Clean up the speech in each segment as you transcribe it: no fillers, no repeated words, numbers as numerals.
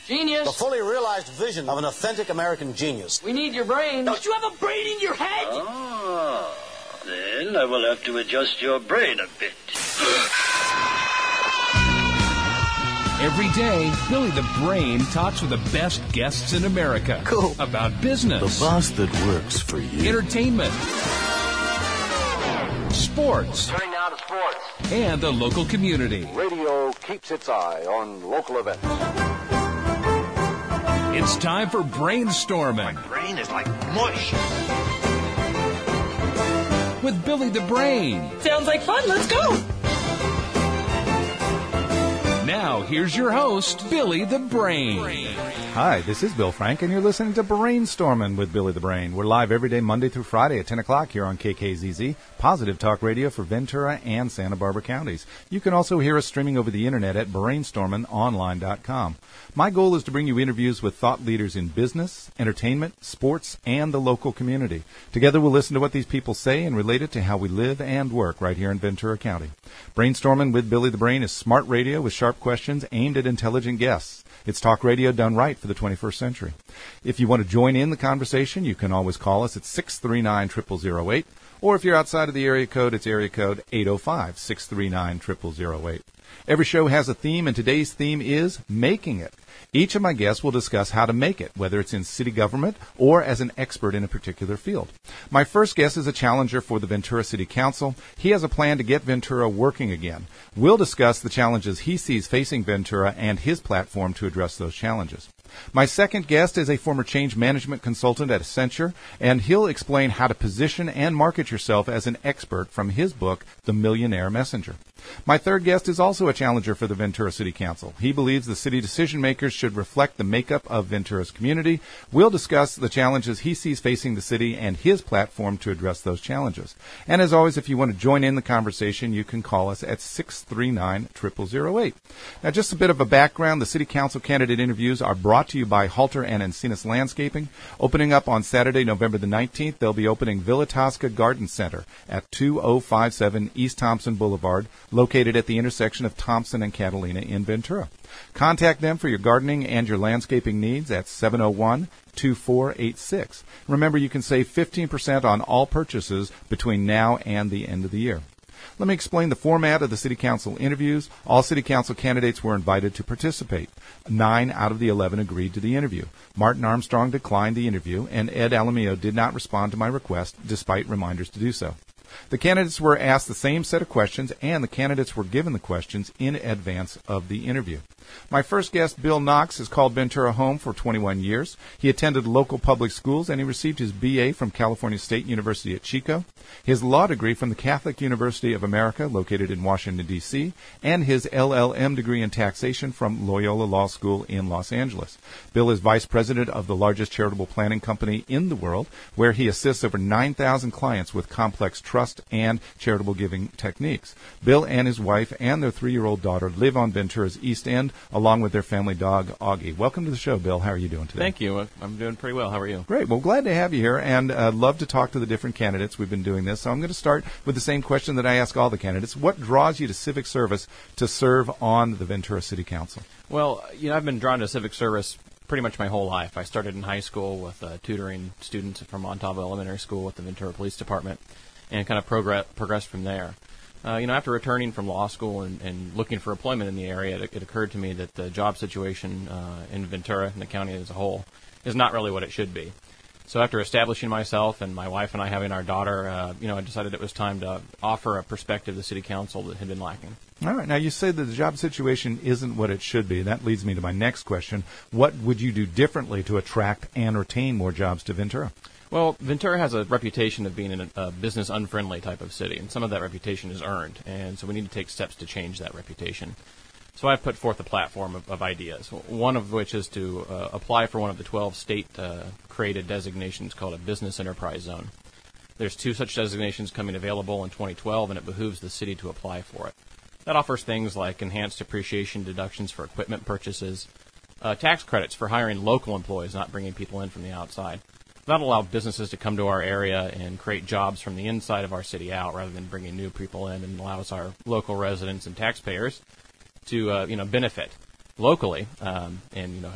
Genius. The fully realized vision of an authentic American genius. We need your brain. Don't you have a brain in your head? Ah, then I will have to adjust your brain a bit. Every day, Billy the Brain talks with the best guests in America. Cool. About business. The boss that works for you. Entertainment. Sports. Turning now to sports. And the local community. Radio keeps its eye on local events. It's time for Brainstorming. My brain is like mush. With Billy the Brain. Sounds like fun. Let's go. Now, here's your host, Billy the Brain. Hi, this is Bill Frank, and you're listening to Brainstorming with Billy the Brain. We're live every day, Monday through Friday at 10 o'clock here on KKZZ, Positive Talk Radio for Ventura and Santa Barbara counties. You can also hear us streaming over the internet at brainstormingonline.com. My goal is to bring you interviews with thought leaders in business, entertainment, sports, and the local community. Together we'll listen to what these people say and relate it to how we live and work right here in Ventura County. Brainstorming with Billy the Brain is smart radio with sharp questions aimed at intelligent guests. It's talk radio done right for the 21st century. If you want to join in the conversation, you can always call us at 639-0008, or if you're outside of the area code, it's area code 805-639-0008. Every show has a theme, and today's theme is Making It. Each of my guests will discuss how to make it, whether it's in city government or as an expert in a particular field. My first guest is a challenger for the Ventura City Council. He has a plan to get Ventura working again. We'll discuss the challenges he sees facing Ventura and his platform to address those challenges. My second guest is a former change management consultant at Accenture, and he'll explain how to position and market yourself as an expert from his book, The Millionaire Messenger. My third guest is also a challenger for the Ventura City Council. He believes the city decision makers should reflect the makeup of Ventura's community. We'll discuss the challenges he sees facing the city and his platform to address those challenges. And as always, if you want to join in the conversation, you can call us at 639-0008. Now, just a bit of a background. The City Council candidate interviews are brought to you by Halter and Encinas Landscaping. Opening up on Saturday, November the 19th, they'll be opening Villa Tosca Garden Center at 2057 East Thompson Boulevard, located at the intersection of Thompson and Catalina in Ventura. Contact them for your gardening and your landscaping needs at 701-2486. Remember, you can save 15% on all purchases between now and the end of the year. Let me explain the format of the City Council interviews. All City Council candidates were invited to participate. 9 out of the 11 agreed to the interview. Martin Armstrong declined the interview, and Ed Alamillo did not respond to my request, despite reminders to do so. The candidates were asked the same set of questions, and the candidates were given the questions in advance of the interview. My first guest, Bill Knox, has called Ventura home for 21 years. He attended local public schools, and he received his B.A. from California State University at Chico, his law degree from the Catholic University of America, located in Washington, D.C., and his LLM degree in taxation from Loyola Law School in Los Angeles. Bill is vice president of the largest charitable planning company in the world, where he assists over 9,000 clients with complex trust and charitable giving techniques. Bill and his wife and their 3-year-old daughter live on Ventura's East End, along with their family dog, Augie. Welcome to the show, Bill. How are you doing today? Thank you. I'm doing pretty well. How are you? Great. Well, glad to have you here, and love to talk to the different candidates. We've been doing this, so I'm going to start with the same question that I ask all the candidates. What draws you to civic service to serve on the Ventura City Council? Well, I've been drawn to civic service pretty much my whole life. I started in high school with tutoring students from Montalvo Elementary School with the Ventura Police Department, and kind of progressed from there. After returning from law school and looking for employment in the area, it occurred to me that the job situation in Ventura and the county as a whole is not really what it should be. So after establishing myself and my wife and I having our daughter, I decided it was time to offer a perspective to the city council that had been lacking. All right. Now, you say that the job situation isn't what it should be. That leads me to my next question. What would you do differently to attract and retain more jobs to Ventura? Well, Ventura has a reputation of being a business-unfriendly type of city, and some of that reputation is earned, and so we need to take steps to change that reputation. So I've put forth a platform of ideas, one of which is to apply for one of the 12 state-created designations called a business enterprise zone. There's 2 such designations coming available in 2012, and it behooves the city to apply for it. That offers things like enhanced depreciation deductions for equipment purchases, tax credits for hiring local employees, not bringing people in from the outside. That'll allow businesses to come to our area and create jobs from the inside of our city out rather than bringing new people in, and allows our local residents and taxpayers to benefit locally and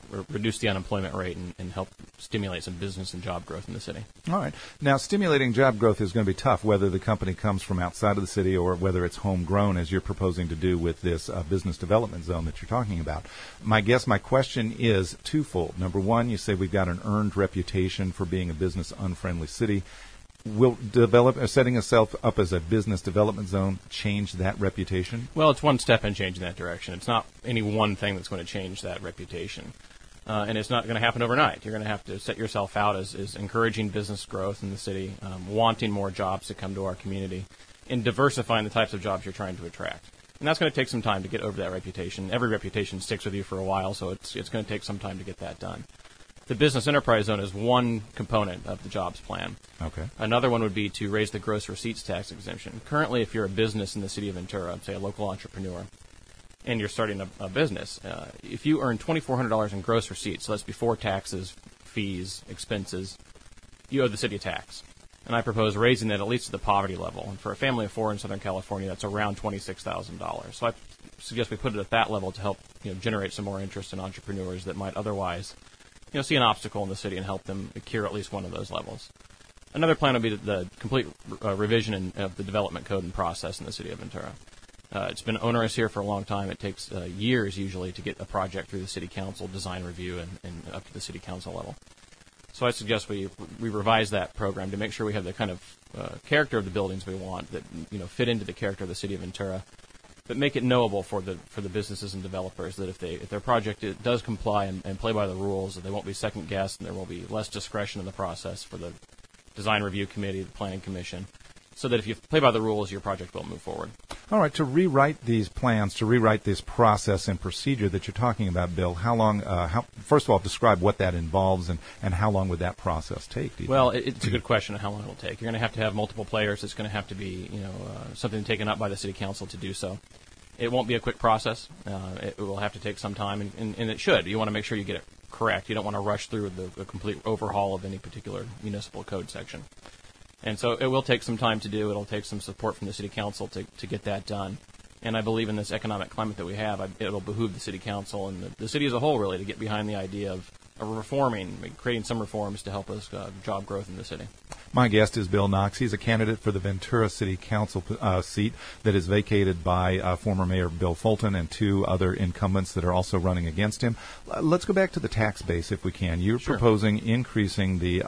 reduce the unemployment rate and help stimulate some business and job growth in the city. All right. Now, stimulating job growth is going to be tough, whether the company comes from outside of the city or whether it's homegrown, as you're proposing to do with this business development zone that you're talking about. My question is twofold. Number one, you say we've got an earned reputation for being a business-unfriendly city. Will setting itself up as a business development zone change that reputation? Well, it's one step in changing that direction. It's not any one thing that's going to change that reputation. And it's not going to happen overnight. You're going to have to set yourself out as encouraging business growth in the city, wanting more jobs to come to our community, and diversifying the types of jobs you're trying to attract. And that's going to take some time to get over that reputation. Every reputation sticks with you for a while, so it's going to take some time to get that done. The business enterprise zone is one component of the jobs plan. Okay. Another one would be to raise the gross receipts tax exemption. Currently, if you're a business in the city of Ventura, say a local entrepreneur, and you're starting a business, if you earn $2,400 in gross receipts, so that's before taxes, fees, expenses, you owe the city a tax. And I propose raising that at least to the poverty level. And for a family of four in Southern California, that's around $26,000. So I suggest we put it at that level to help generate some more interest in entrepreneurs that might otherwise see an obstacle in the city and help them cure at least one of those levels. Another plan would be the complete revision of the development code and process in the city of Ventura. It's been onerous here for a long time. It takes years usually to get a project through the city council design review and up to the city council level. So I suggest we revise that program to make sure we have the kind of character of the buildings we want that fit into the character of the city of Ventura, but make it knowable for the businesses and developers that if their project does comply and play by the rules, that they won't be second guessed and there will be less discretion in the process for the design review committee, the planning commission, so that if you play by the rules, your project will move forward. All right. To rewrite these plans, to rewrite this process and procedure that you're talking about, Bill, how long? First of all, describe what that involves and how long would that process take? Well, it's a good question of how long it will take. You're going to have multiple players. It's going to have to be something taken up by the city council to do so. It won't be a quick process. It will have to take some time, and it should. You want to make sure you get it correct. You don't want to rush through the complete overhaul of any particular municipal code section. And so it will take some time to do. It'll take some support from the city council to get that done. And I believe in this economic climate that we have, it'll behoove the city council and the city as a whole, really, to get behind the idea of reforming, creating some reforms to help us job growth in the city. My guest is Bill Knox. He's a candidate for the Ventura City Council seat that is vacated by former Mayor Bill Fulton and two other incumbents that are also running against him. Let's go back to the tax base if we can. You're proposing increasing the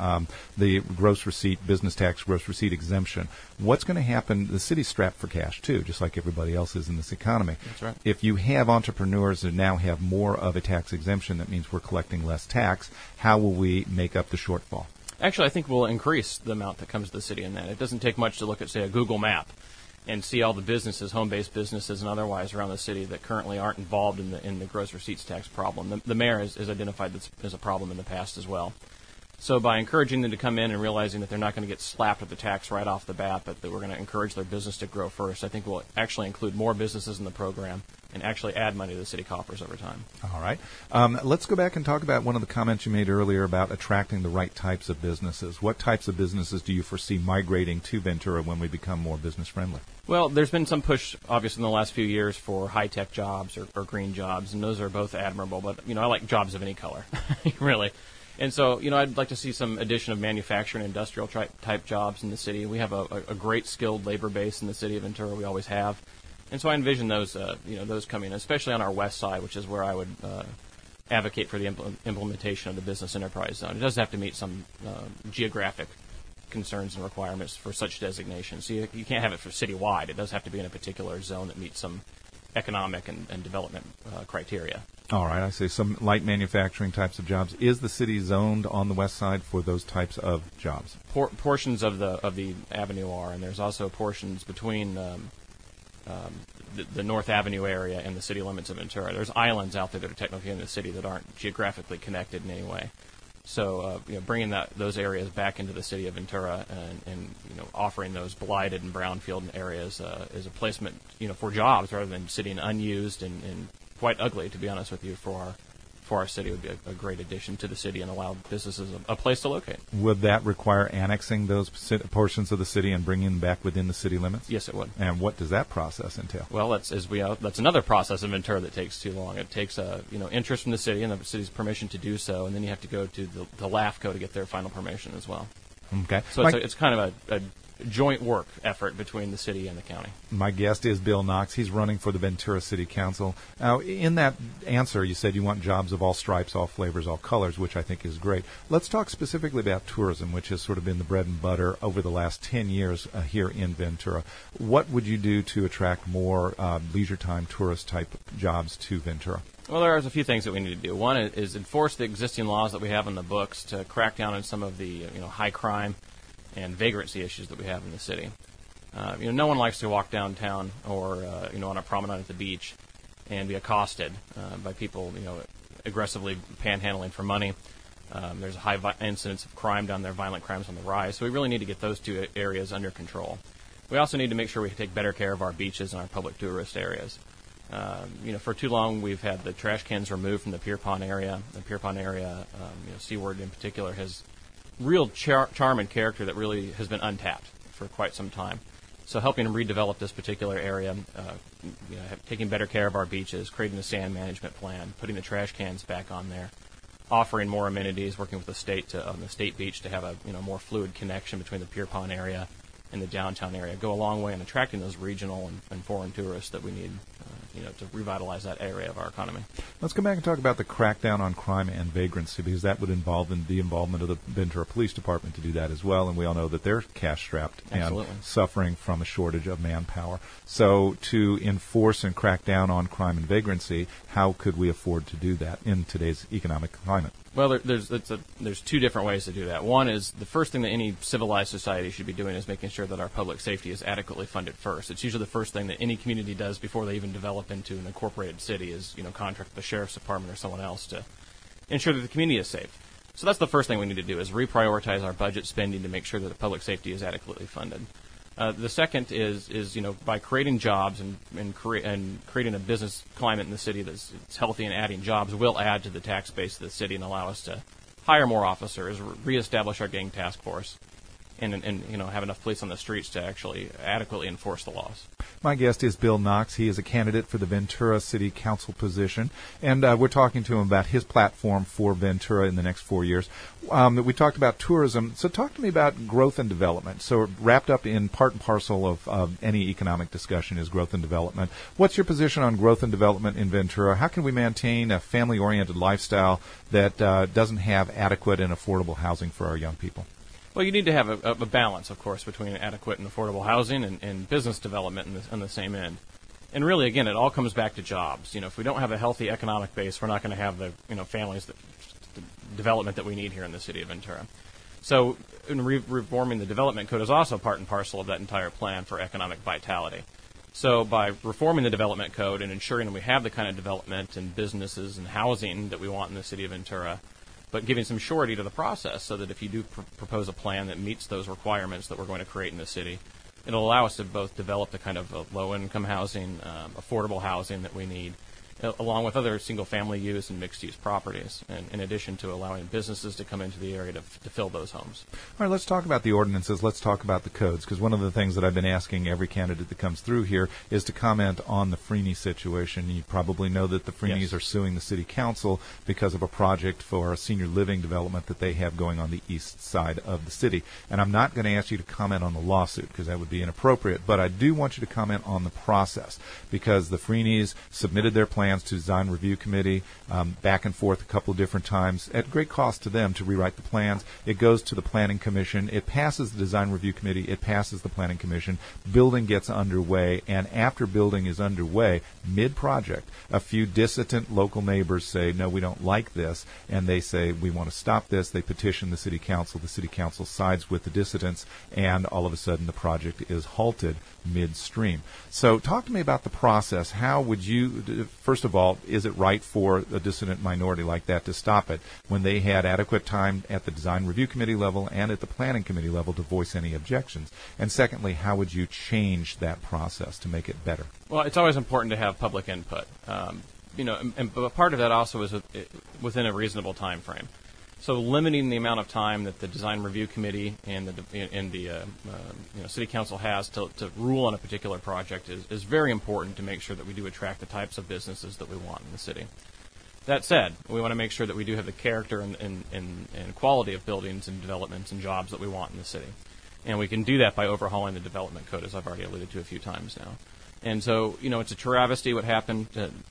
gross receipt, business tax gross receipt exemption. What's going to happen? The city's strapped for cash, too, just like everybody else is in this economy. That's right. If you have entrepreneurs that now have more of a tax exemption, that means we're collecting less tax. How will we make up the shortfall? Actually, I think we'll increase the amount that comes to the city in that. It doesn't take much to look at, say, a Google map and see all the businesses, home-based businesses and otherwise around the city that currently aren't involved in the gross receipts tax problem. The mayor has identified this as a problem in the past as well. So by encouraging them to come in and realizing that they're not going to get slapped with the tax right off the bat, but that we're going to encourage their business to grow first, I think we'll actually include more businesses in the program and actually add money to the city coffers over time. All right. Let's go back and talk about one of the comments you made earlier about attracting the right types of businesses. What types of businesses do you foresee migrating to Ventura when we become more business friendly? Well, there's been some push, obviously, in the last few years for high-tech jobs or green jobs, and those are both admirable. But, I like jobs of any color, really. And so, I'd like to see some addition of manufacturing and industrial type jobs in the city. We have a great skilled labor base in the city of Ventura. We always have. And so I envision those, those coming, especially on our west side, which is where I would advocate for the implementation of the business enterprise zone. It does have to meet some geographic concerns and requirements for such designations. So you can't have it for citywide. It does have to be in a particular zone that meets some economic and development criteria. All right, I see some light manufacturing types of jobs. Is the city zoned on the west side for those types of jobs? Portions of the avenue are, and there's also portions between the North Avenue area and the city limits of Ventura. There's islands out there that are technically in the city that aren't geographically connected in any way. So, bringing those areas back into the city of Ventura and offering those blighted and brownfield areas is a placement, for jobs rather than sitting unused and quite ugly, to be honest with you, for for our city would be a great addition to the city and allow businesses a place to locate. Would that require annexing those portions of the city and bringing them back within the city limits? Yes, it would. And what does that process entail? Well, that's another process in Ventura that takes too long. It takes interest from the city and the city's permission to do so, and then you have to go to the LAFCO to get their final permission as well. Okay. So it's kind of a joint work effort between the city and the county. My guest is Bill Knox. He's running for the Ventura City Council. Now, in that answer, you said you want jobs of all stripes, all flavors, all colors, which I think is great. Let's talk specifically about tourism, which has sort of been the bread and butter over the last 10 years here in Ventura. What would you do to attract more leisure time tourist-type jobs to Ventura? Well, there are a few things that we need to do. One is enforce the existing laws that we have in the books to crack down on some of the high crime and vagrancy issues that we have in the city. No one likes to walk downtown or on a promenade at the beach and be accosted by people aggressively panhandling for money. There's a high incidence of crime down there, violent crimes on the rise. So we really need to get those two areas under control. We also need to make sure we take better care of our beaches and our public tourist areas. For too long we've had the trash cans removed from the Pier Pond area. The Pier Pond area, Seaward in particular, has real charm and character that really has been untapped for quite some time. So helping redevelop this particular area, taking better care of our beaches, creating a sand management plan, putting the trash cans back on there, offering more amenities, working with the state on the state beach to have a more fluid connection between the Pier Pond area and the downtown area go a long way in attracting those regional and foreign tourists that we need to revitalize that area of our economy. Let's come back and talk about the crackdown on crime and vagrancy, because that would involve the involvement of the Ventura Police Department to do that as well, and we all know that they're cash-strapped and suffering from a shortage of manpower. So to enforce and crack down on crime and vagrancy, how could we afford to do that in today's economic climate? Well, there's two different ways to do that. One is the first thing that any civilized society should be doing is making sure that our public safety is adequately funded first. It's usually the first thing that any community does before they even develop into an incorporated city is, contract with the sheriff's department or someone else to ensure that the community is safe. So that's the first thing we need to do is reprioritize our budget spending to make sure that the public safety is adequately funded. The second is by creating jobs and creating a business climate in the city that's healthy and adding jobs will add to the tax base of the city and allow us to hire more officers, reestablish our gang task force, and have enough police on the streets to actually adequately enforce the laws. My guest is Bill Knox. He is a candidate for the Ventura City Council position, and we're talking to him about his platform for Ventura in the next 4 years. We talked about tourism, so talk to me about growth and development. So wrapped up in part and parcel of any economic discussion is growth and development. What's your position on growth and development in Ventura? How can we maintain a family-oriented lifestyle that doesn't have adequate and affordable housing for our young people? Well, you need to have a balance, of course, between adequate and affordable housing and business development on the same end. And really, again, it all comes back to jobs. If we don't have a healthy economic base, we're not going to have the families, the development that we need here in the city of Ventura. So reforming the development code is also part and parcel of that entire plan for economic vitality. So by reforming the development code and ensuring that we have the kind of development and businesses and housing that we want in the city of Ventura, but giving some surety to the process so that if you do propose a plan that meets those requirements that we're going to create in the city, it'll allow us to both develop the kind of low-income housing, affordable housing that we need, along with other single-family use and mixed-use properties, and in addition to allowing businesses to come into the area to fill those homes. All right, let's talk about the ordinances. Let's talk about the codes, because one of the things that I've been asking every candidate that comes through here is to comment on the Freeney situation. You probably know that the Freeneys are suing the city council because of a project for a senior living development that they have going on the east side of the city. And I'm not going to ask you to comment on the lawsuit, because that would be inappropriate, but I do want you to comment on the process, because the Freeneys submitted their plans to Design Review Committee, back and forth a couple of different times at great cost to them to rewrite the plans. It goes to the Planning Commission. It passes the Design Review Committee. It passes the Planning Commission. Building gets underway, and after building is underway, mid-project, a few dissident local neighbors say, no, we don't like this, and they say, we want to stop this. They petition the City Council. The City Council sides with the dissidents, and all of a sudden the project is halted midstream. So talk to me about the process. How would you, first of all, is it right for a dissident minority like that to stop it when they had adequate time at the Design Review Committee level and at the Planning Committee level to voice any objections? And secondly, how would you change that process to make it better? Well, it's always important to have public input. But part of that also is within a reasonable time frame. So limiting the amount of time that the design review committee and the city council has to rule on a particular project is very important to make sure that we do attract the types of businesses that we want in the city. That said, we want to make sure that we do have the character and quality of buildings and developments and jobs that we want in the city. And we can do that by overhauling the development code, as I've already alluded to a few times now. And so, it's a travesty what happened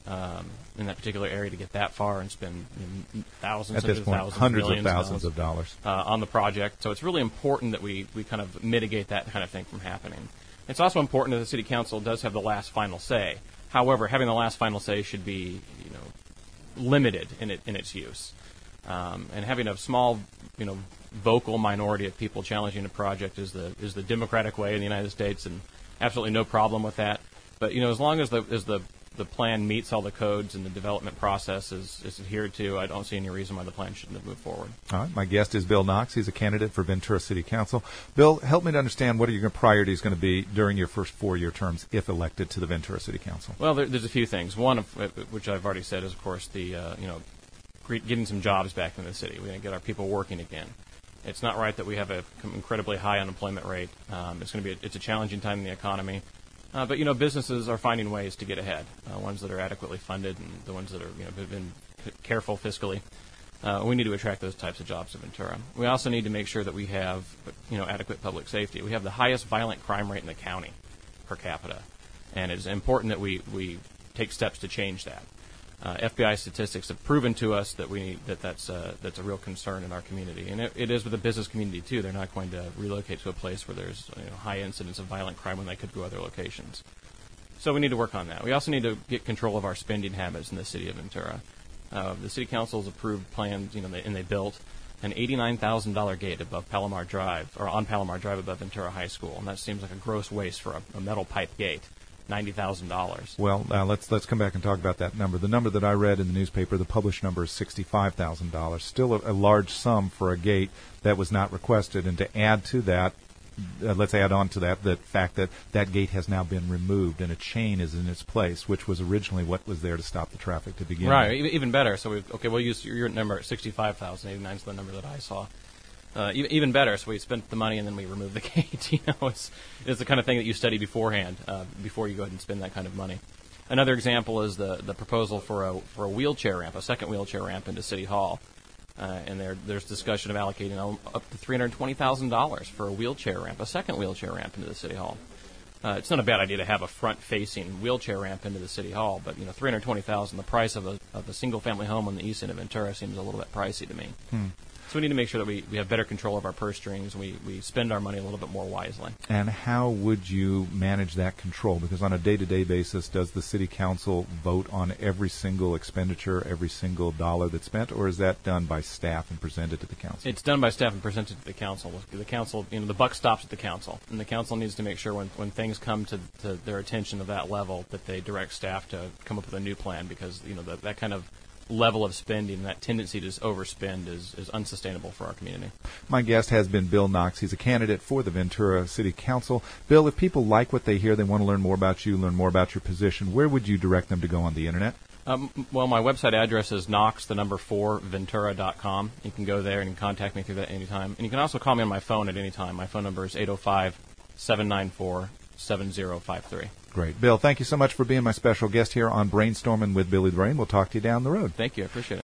in that particular area to get that far and spend thousands, at this point, hundreds of thousands of dollars on the project. So it's really important that we kind of mitigate that kind of thing from happening. It's also important that the city council does have the last final say. However, having the last final say should be, limited in its use. And having a small, vocal minority of people challenging a project is the democratic way in the United States, and absolutely no problem with that. But as long as the plan meets all the codes and the development process is adhered to, I don't see any reason why the plan shouldn't have moved forward. All right. My guest is Bill Knox. He's a candidate for Ventura City Council. Bill, help me to understand what are your priorities going to be during your first 4-year terms if elected to the Ventura City Council. Well, there's a few things. One of which I've already said is, of course, the getting some jobs back in the city. We're going to get our people working again. It's not right that we have an incredibly high unemployment rate. It's a challenging time in the economy. But businesses are finding ways to get ahead. Ones that are adequately funded and the ones that are have been careful fiscally. We need to attract those types of jobs to Ventura. We also need to make sure that we have adequate public safety. We have the highest violent crime rate in the county per capita, and it's important that we take steps to change that. FBI statistics have proven to us that that's a real concern in our community, and it is with the business community too. They're not going to relocate to a place where there's high incidence of violent crime when they could go other locations. So we need to work on that. We also need to get control of our spending habits in the city of Ventura. The city council's approved plans, and they built an $89,000 gate above Palomar Drive, or on Palomar Drive above Ventura High School, and that seems like a gross waste for a metal pipe gate. $90,000. Well, let's come back and talk about that number. The number that I read in the newspaper, the published number is $65,000. Still a large sum for a gate that was not requested. And to add to that, let's add on to that the fact that that gate has now been removed and a chain is in its place, which was originally what was there to stop the traffic to begin with. Right, even better. So we'll use your number at $65,000. 89 is the number that I saw. Even better, so we spent the money and then we removed the gate. It's the kind of thing that you study beforehand before you go ahead and spend that kind of money. Another example is the proposal for a wheelchair ramp, a second wheelchair ramp into City Hall, and there's discussion of allocating up to $320,000 for a wheelchair ramp, a second wheelchair ramp into the City Hall. It's not a bad idea to have a front-facing wheelchair ramp into the City Hall, but $320,000, the price of a single-family home on the east end of Ventura seems a little bit pricey to me. So we need to make sure that we have better control of our purse strings. We spend our money a little bit more wisely. And how would you manage that control? Because on a day-to-day basis, does the city council vote on every single expenditure, every single dollar that's spent, or is that done by staff and presented to the council? It's done by staff and presented to the council. The council, the buck stops at the council, and the council needs to make sure when things come to their attention of that level that they direct staff to come up with a new plan, because that kind of level of spending, that tendency to overspend is unsustainable for our community. My guest has been Bill Knox. He's a candidate for the Ventura City Council. Bill, if people like what they hear, they want to learn more about you, learn more about your position, where would you direct them to go on the Internet? Well, my website address is knox4ventura.com. You can go there and contact me through that anytime. And you can also call me on my phone at any time. My phone number is 805-794-7053. Great. Bill, thank you so much for being my special guest here on Brainstorming with Billy the Brain. We'll talk to you down the road. Thank you. I appreciate it.